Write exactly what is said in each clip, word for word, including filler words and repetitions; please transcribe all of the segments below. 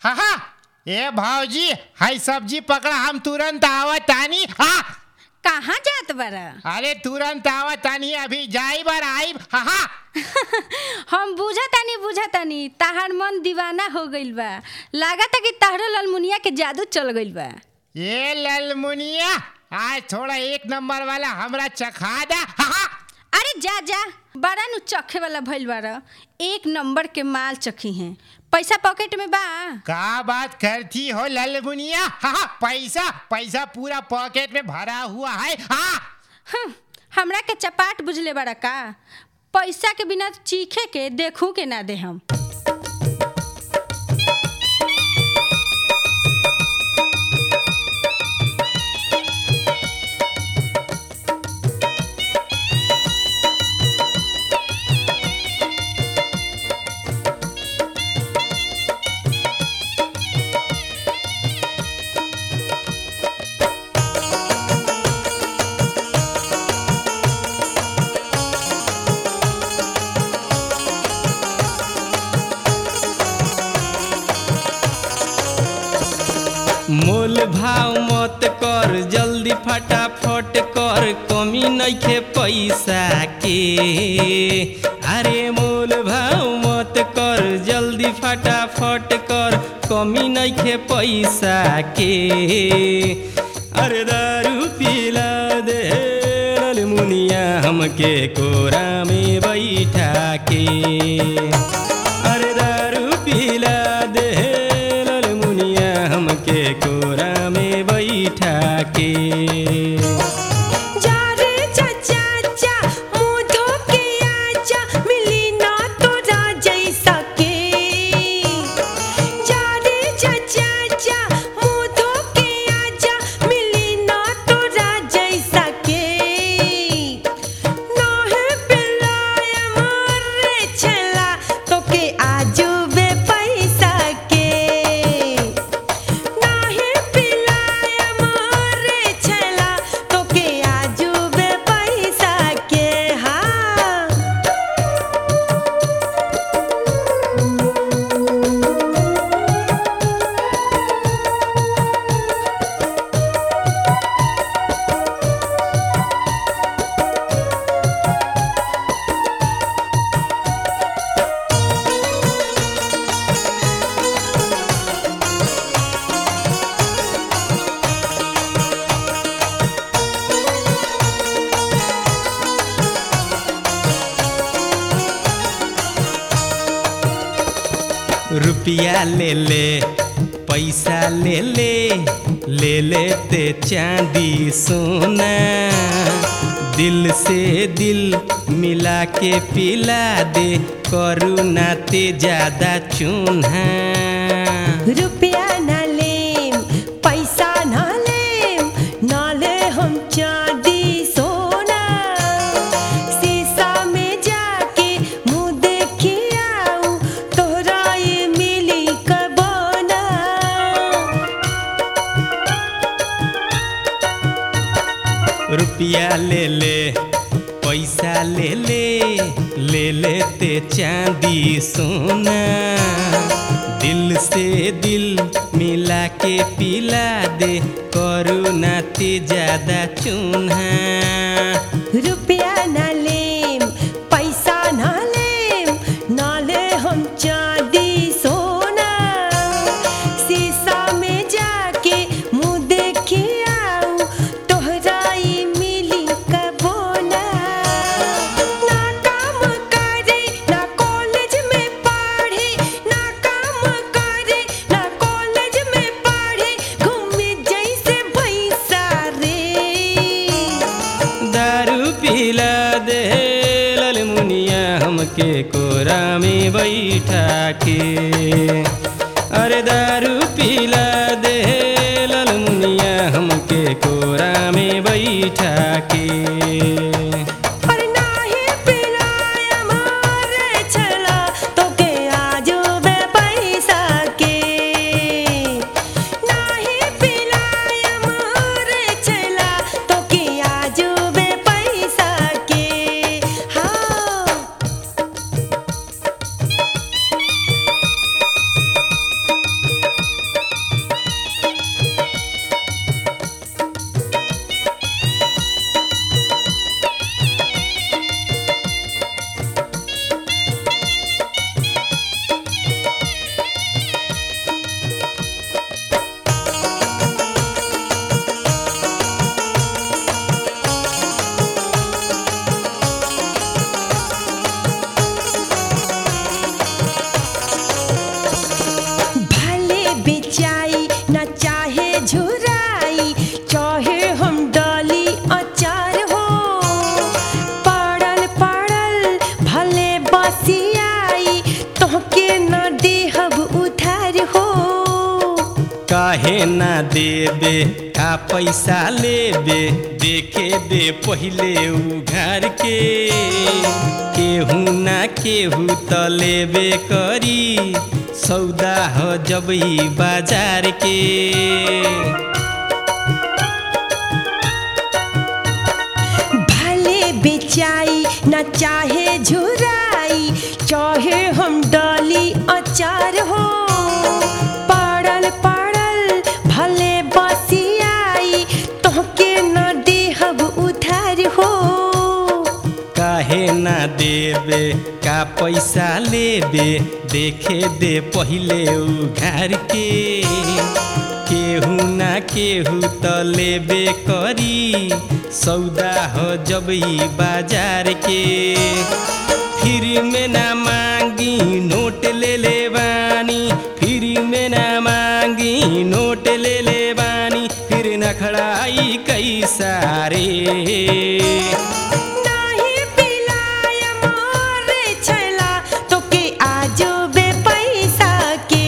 हाँ हाँ ए भाऊजी हाय सब्जी पकड़ा हम तुरंत आवत तानी। हाँ कहाँ जात बारा? अरे तुरंत आवत तानी अभी जाई बार आई। हाँ हाँ हम बुझतानी बुझतानी तहार मन दीवाना हो गइल बा। लागता कि तहरो ललमुनिया के जादू चल गइल बा। ये ललमुनिया आज थोड़ा एक नंबर वाला हमरा चखा दा। हाँ हाँ अरे जा जा बड़ा नु चखे वाला भइल बारा। एक नंबर के माल चखी हैं। पैसा पॉकेट में बा? का बात करती हो ललमुनिया। हाँ हाँ पैसा पैसा पूरा पॉकेट में भरा हुआ है। हाँ हम्म, हमरा के चपाट बुझले बारा का? पैसा के बिना चीखे के देखू के ना दे हम। मोल भाव मत कर जल्दी फटाफट कर कमी नइखे पैसा के। अरे मोल भाव मत कर जल्दी फटाफट कर कमी नइखे पैसा के। अरे दारू पिला दे ललमुनिया हमके कोरा में बैठा के। अरे दारू पिला दे हमके कोरा में बैठा के। जा रे चाचा चा मुँह धो के आजा मिली ना तोरा जैसा के। जा रे चाचा चा मुँह धो के आजा मिली ना तोरा जैसा के। नोहे पिलाए मोरे छला तो के आजू बे पैसा के। रुपया ले ले पैसा ले ले ले लेते चांदी सोना। दिल से दिल मिला के पिला दे करुणा ते ज्यादा चून्हा। रुपया ना लेम पैसा ना लेम ना ले हम चांदी सोना। शीशा में जाके मुँह देखी आऊं तोहरा ये मिली कबोना। रुपया ले ले पैसा ले ले ले लेते चांदी सोना। दिल से दिल मिला के पिला दे करुणा ते ज्यादा चून्हा। रुपया ना लेम पैसा ना लेम ना ले हम चांदी सोना। शीशा में जाके मुँह देखी आऊं तोहरा ये मिली कबोना। ना काम करे ना कॉलेज में पढ़े ना काम करे ना कॉलेज में पढ़े घूमे जैसे भैंसा रे। दारू पिला दे ललमुनिया हमके कोरा में बैठा के। अरे दारू पिला दे ललमुनिया हमके कोरा में बैठा के। और नाही पिलाए मोरे छला तो के आजू बे पैसा के। नाही पिलाए मोरे छला तो के आजू बे पैसा के। हाँ काहे ना देबे का पैसा लेबे देखे दे पहिले उघार के केहू ना केहू त लेबे करी सौदा हो जब ई बाजार के भले बेचाई ना चाहे झुराई चाहे हम डाली अचार हो पड़ल पड़ल भले बसियाई तोहके न देहब उधार हो काहे ना देबे का पैसा लेबे देखे दे पहिले उघार के केहू ना केहू त लेबे करी सौदा हो जब ई बाजार के फिर में ना मांगी नोट ले ले बानी फिर में ना मांगी नोट ले ले बानी फिर न खड़ाई कई सारे नाही पिलाय मोर छैला तोके आजो बे पैसा के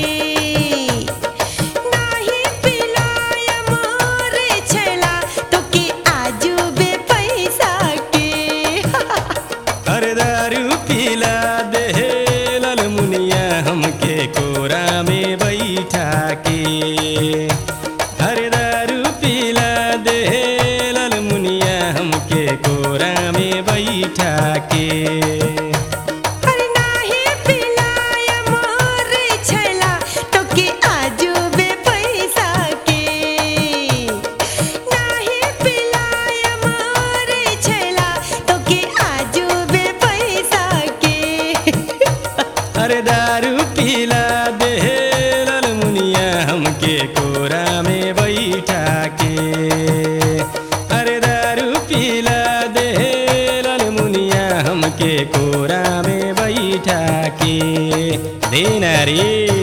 नाही पिलाय मोर छैला तोके आजो बे पैसा के अरे दारू पिला दे लाल मुनिया हमके कोरा में बैठा के अरे दारू पिला दे लाल मुनिया हमके कोरा में बैठा के अरे नाही पिलाय मोर छैला तोके आजो बे पैसा के नाही पिलाय मोर छैला तोके आजो बे पैसा के अरे दारू पिला दे लाल मुनिया हमके कोरा में बैठा के अरे दारू पिला दे लाल मुनिया हमके कोरा में बैठा के देना रे।